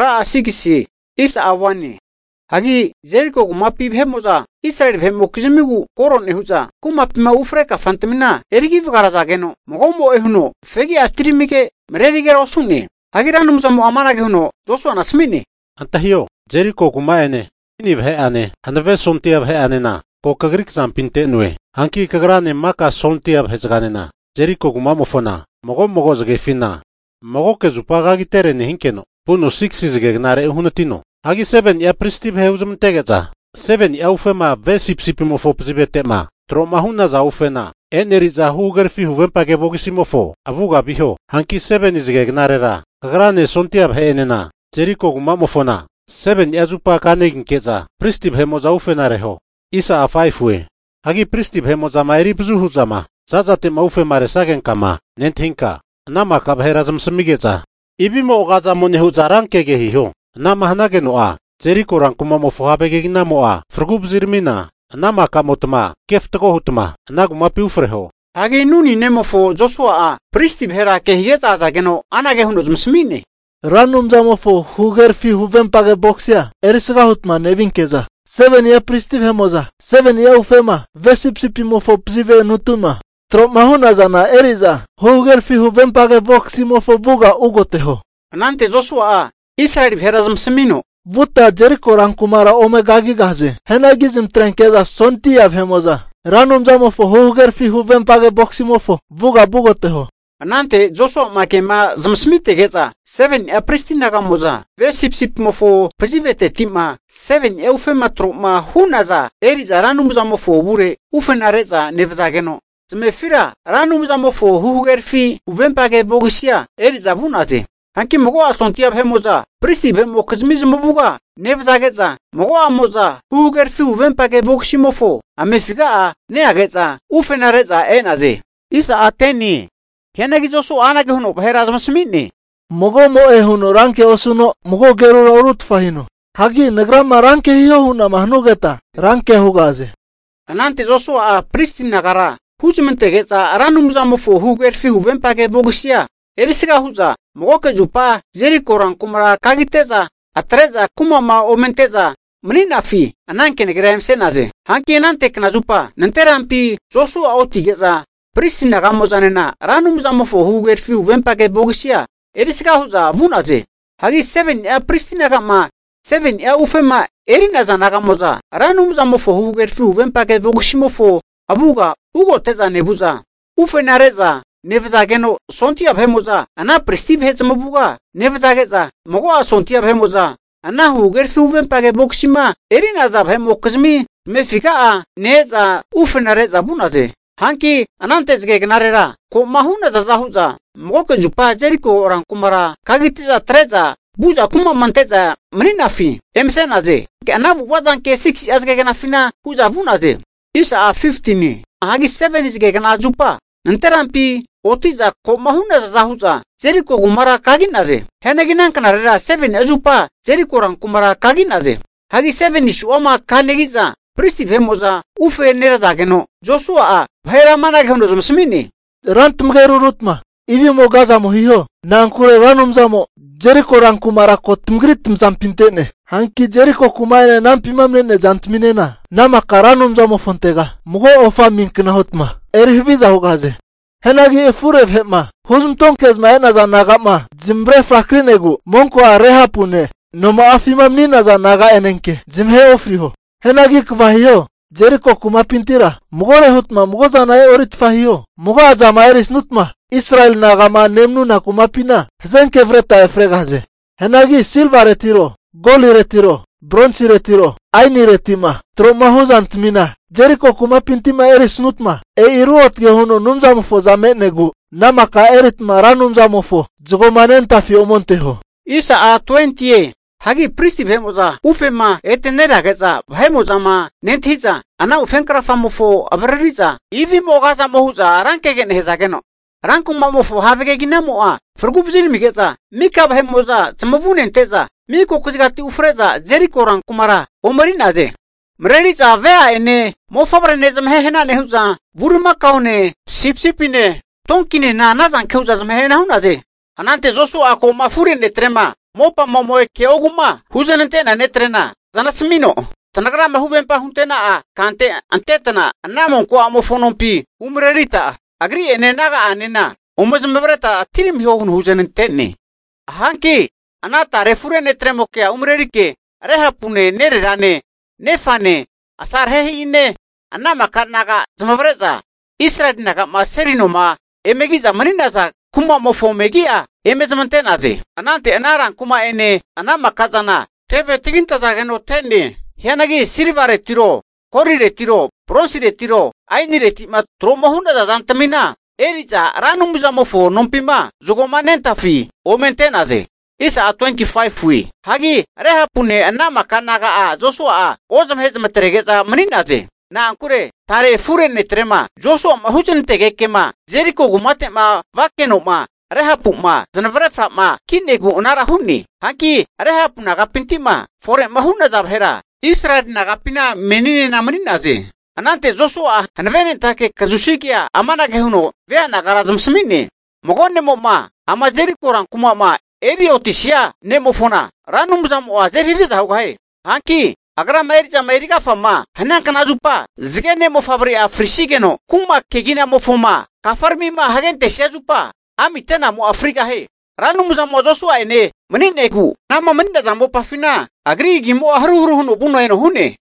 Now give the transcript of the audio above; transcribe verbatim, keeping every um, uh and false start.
gra asigisi isa awani hagi Jericho kumapi bhemoza Israel bhemo kizmigu koron ehuza kumapi ma ufreka fantamina erigi vigaraza geno mogomo ehuno fegi atrimike mererige rosuni hagi ranumza mo amana gehuno Joshua nasmini antahio Jericho kumaene ini bhe ane hanve sontia bhe anena ko kagrik zampinte nue hanki kagrane maka sontia bhe zganena Jericho kumamofona mogo mogo zge fina mogo ke zupaga gitere ne hinkeno puno six zge gnare hunatino hagi seven ya pristi bhe uzum tegeza seven ya ufema ve sipsipimo fo pzibetema troma huna za ufena eneri za huger fi huvempa ke bogisimo fo avuga biho hanki seven zge gnare ra kagrane sontia bhe enena Jericho kumamofona seven ya zupa kane ginkeza pristi bhe moza ufena reho isa a five we hagi pristi bhe moza mairi bzu huzama Zazate maufe mare sagen kama nenthinka nama kabherazam smigeza ibimo gaza monehu zaranke ge hiho nama hanage noa Jericho rankuma mo fohabege ginamoa frgub zirmina nama kamotma keftgo hutma naguma piufreho hagi nuni nemofo Joshua a pristi bhera ke hieza zageno anage hunuzm smine ranum zamofo huger fi huvempage boxia erisga hutma nevinkeza seven ya pristi bhemoza seven ya ufema vesipsipimofo pzive nutuma Tromahuna zana eriza huger fi huvempage boximofo buga ugoteho nante Joshua a Israel bherazm smino Vuta Jericho rankumara omegagi gaze henagizim trenkeza sontia bhemoza ranum zamofo huger fi huvempage boximofo buga bugoteho nante Joshua makema zamsmite geza seven ya pristina gamoza ve sipsip mofo pzivete tima seven ya ufema troma hunaza eriza ranum zamofo bure ufenareza nevzageno Zmefira ranum zamofo huger fi huvempage bogisia eriza bunaze hanki mogo asontia bhemoza pristi bhemo kizmizmo buga nevzageza mogo amoza huger fi huvempage bogsimofo amefiga a neageza ufenareza enaze isa ateni Henagi Joshua anage huno bherazm smini mogo mo ehuno ranke osuno mogo gerura urut fahino hagi nagrama ranke hiyo huna mahnugeta ranke hugaze anante Joshua a pristi nagara huzmente geza ranum zamofo huger fi huvempage bogisia erisiga huza mogo ke jupa Jericho rankumara kagiteza atreza kumama omenteza mnina fi ananke negrem senaze hanki nante kna jupa nanterampi Joshua otigeza pristi nagamozanena ranum zamofo huger fi huvempage bogisia erisiga huza vunaze hagi seven ya pristi nagama seven ya ufema erina zanagamoza ranum zamofo huger fi huvempage bogisimofo abuga ugo teza nebuza ufenareza nevzageno sontia bhemoza ana pristi bhezmabuga nevzageza mogo sontia bhemoza ana huger fi huvempage bogisima erina za bhemokzmi mefika a neza ufenareza bunaze hanki anante zge gnarera ko mahuna zazahuza mogo ke jupa Jericho rankumara kagitiza treza buja kuma manteza mninafi emsenaze ke anabu wazanke six azge gnafina huza vunaze isa a fifteen hagi seven zge gna jupa nanterampi otiza ko mahuna zazahuza Jericho gumara kaginaze heneginan kanarera seven ajupa Jericho rankumara kaginaze hagi seven ishuama kanegiza pristi bhemoza ufe nerazageno Joshua a bhaira mana gehuno zumsmini rantum gerurutma ivi mo gaza mo hiho nankure ranum zamo Jericho rankumara ko tumgritum zampintene hanki Jericho kumaine nampimamne zantminena nama karanum zamo fontega mugo ofa minkna hotma erihviza hugaze henagi efure bhema huzum tonkezma ena za nagama zimbre frakrinegu monko arehapune noma afimamnina za naga enenke zimhe ofriho henagi kvahiyo Jericho kumapintira mugore hutma mugozana orit fahiyo mugo azama eris nutma Israel nagama nemnu na kumapina zenke vreta efregaze henagi silva retiro goli retiro bronzi retiro aini retima troma huzantmina Jericho kumapintima eris nutma e iruot gehuno numzamofo zamenegu namaka eritma ranumzamofo zogomanenta fi omonteho isa a twenty hagi pristi bhemoza ufema etenera geza bhemozama nenthiza ana ufenkra famofo abrariza ivi mogaza mohuza ranke gen hezageno rankum mamofo havege ginamoa frgubzil migeza mika bhemoza tsamavunenteza miko kuzigati ufreza Jericho rankumara omarinaze mreriza vea ene mofabrenezam hehena nehuza vuruma kaune sipsipine tonkine na nazan kheuza zmehena hunaze anante Joshua ko mafurine trema mopa momoe ke oguma hujanente na netrena zana smino tanakra mahubempa huntena a kante antetana anamon ko amofonompi umrerita agri enenaga anena umazmabrata tirim hihon hujanente ne hanki anata refure netremoke umrerike rehapune nererane nefane asar heine anama kanaga zmabreza Israel naga maserino ma emegiza maninaza kuma mofomegia emezmantenaze anante anaran kuma ene anama kazana teve tiginta zageno tenne hianagi silvare tiro korire tiro bronzire tiro ainire tima tromohunda da zantamina eriza ranumuza mofo nompima zogomanenta fi omentenaze isa twenty-five wi hagi rehapune anama kanaga a Joshua a ozam hezmateregeza maninaze na ankure tare fure netrema Joshua mahujan tegekema Jericho gumate ma vakeno ma rehapu ma zanvrefra ma kinegu unara hunni haki rehapu nagapinti ma fore mahuna zabhera Israel nagapina menine namaninaze anante Joshua hanvenen take kazushikia amana gehuno vea nagarazam smine mogonne mo ma ama Jericho ran kuma ma eriotisia nemofona ranumzam wa zeriri zahugai haki agra mairja Amerika fama hanan kana jupa zigene mo fabri afrisigeno kuma kegina mo foma kafarmi ma hagente shajupa ami tena mo Afrika he ranu muza mo Joshua ene menine ku nama menina zambo pafina agri gimo haru huru hunu buno eno hune